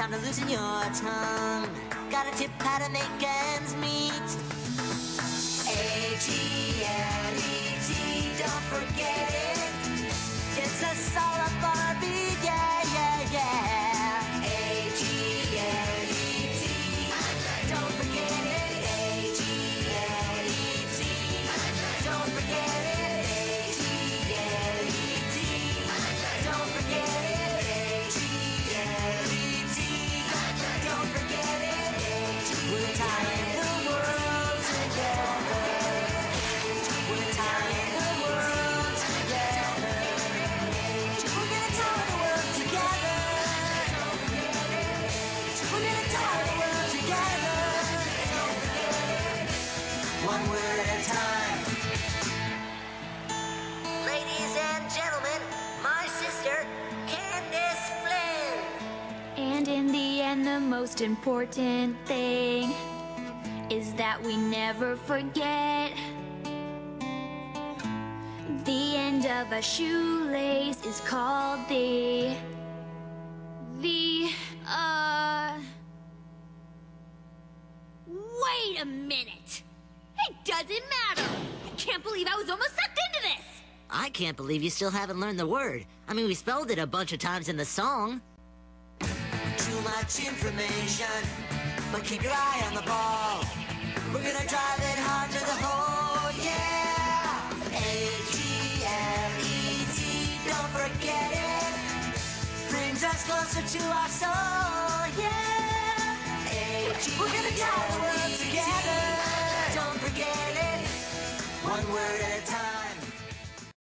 time to loosen your tongue. Got a tip how to make ends meet. A-G-L-E-T, don't forget it. It's a solid beat, yeah, yeah, yeah. A-G-L-E-T, don't forget it. A-G-L-E-T, don't forget it. A-G-L-E-T, don't forget it. A-G-L-E-T, don't forget it. We're tying the world together. We're tying the world together. We're gonna tie the world together. We're gonna tie the world together. One word at a time. Ladies and gentlemen, my sister, Candace Flynn. And in the end, the most important thing is that we never forget. The end of a shoelace is called the Wait a minute! It doesn't matter! I can't believe I was almost sucked into this! I can't believe you still haven't learned the word. I mean, we spelled it a bunch of times in the song. Too much information, but keep your eye on the ball. We're gonna drive it hard to the hole, yeah! A-G-L-E-T, don't forget it. Brings us closer to our soul, yeah! A-G-L-E-T, we're gonna tie the world together. Don't forget it. One word at a time.